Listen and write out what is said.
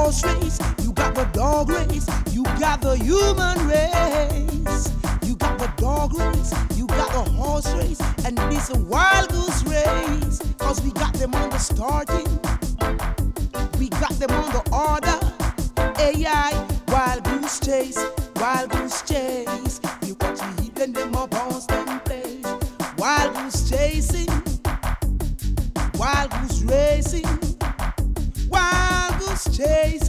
horse race, you got the dog race, you got the human race. You got the dog race, you got the horse race, and it's a wild goose race. Cause we got them on the starting, we got them on the order. AI, wild goose chase, wild goose chase. You got to heat them up on some place. Wild goose chasing, wild goose racing, wild goose chasing.